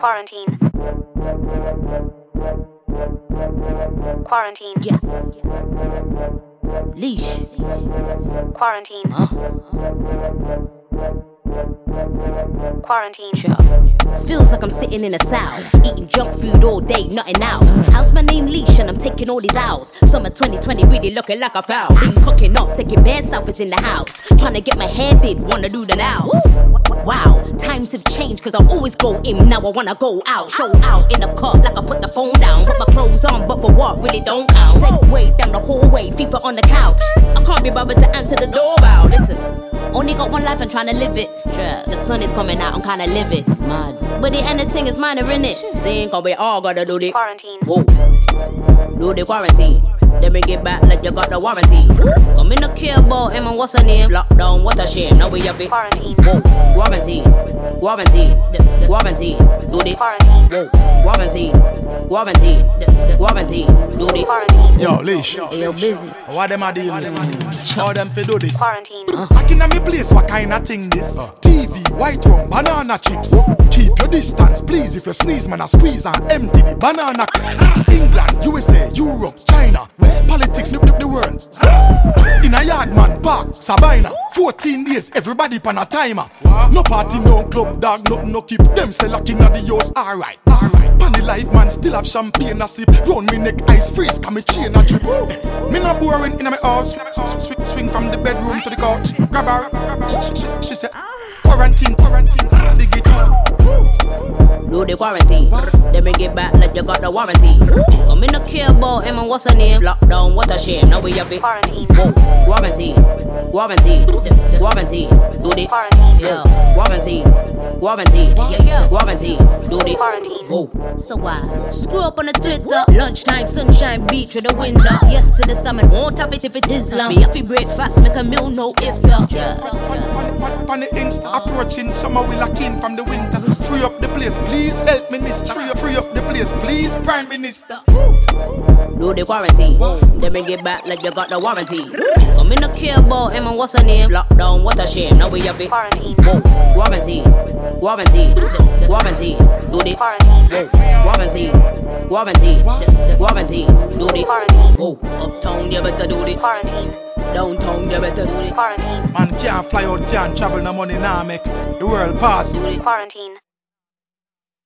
Quarantine. Quarantine. Yeah. Leash. Quarantine. Quarantine. Sure. Feels like I'm sitting in a cell, eating junk food all day, nothing else. How's my name Leash and I'm taking all these owls. Summer 2020 really looking like a foul. Been cooking up, taking bare selfies in the house. Trying to get my hair did, wanna do the nails. Wow, times have changed cause I always go in, now I wanna go out. Show out in the car like I put the phone down. Put my clothes on, but for what, really don't count. Segway down the hallway, FIFA on the couch. I can't be bothered to answer the doorbell. Listen, only got one life and trying to live it. The sun is coming out, I'm kinda livid. Mad. But the anything is minor, innit? Saying cause we all gotta do the Quarantine. whoa. Do the quarantine. Then bring it back like you got the warranty. Come in the care about him and what's her name? Lockdown, what a shame. Now we have it. Quarantine. Whoa. Quarantine. Quarantine. Quarantine. Do the Quarantine. whoa. Quarantine. Quarantine. Quarantine. Do the Quarantine. Yo, Leash, hey, yo, busy. what them a deal with? How them fi do this? Quarantine. Back in me place, what kind of thing this? TV, white rum, banana chips. Keep your distance, please. If you sneeze, man, I squeeze and empty the banana. England, USA, Europe, China. Where politics look the world. In a yard, man, park, Sabina. 14 days, everybody pan a timer. No party, no club, dog, nothing, no keep them say locking at the yours. Alright, alright. Pan the life, man, still have champagne a sip. Round me neck, ice freeze, come me chain a drip. Me not boring in my house. Swing from the bedroom to the couch. Grab her, she said, quarantine, the guitar. Do the quarantine. Then bring it back like you got the warranty. Come in the care about him and what's her name? Lockdown, what a shame. Now we have it. Quarantine. Whoa. Quarantine. Quarantine. Quarantine. Do the Quarantine. yeah. Quarantine. Quarantine. Yeah. Quarantine. Do the Quarantine. whoa. So why? Screw up on the Twitter. Lunchtime, sunshine, beat through the window. Yes to the summer, won't have it if it is long. Me happy breakfast, make a meal, no iftar. On the Insta, approaching summer, we lock in from the winter. Free up the place, please, help minister. Free up the place, please, Prime Minister. Do the quarantine. Then bring it back like you got the warranty. Come in the care about him and what's her name? Lockdown, what a shame. Now we have it. Quarantine. Whoa. Quarantine. Quarantine. Quarantine. Do the Quarantine. whoa. Quarantine. Quarantine. Quarantine. Do the Quarantine. whoa. Uptown, you better do the Quarantine. downtown, you better do the Quarantine. Man can't fly out, can't travel, no money nah make the world pass. do the Quarantine.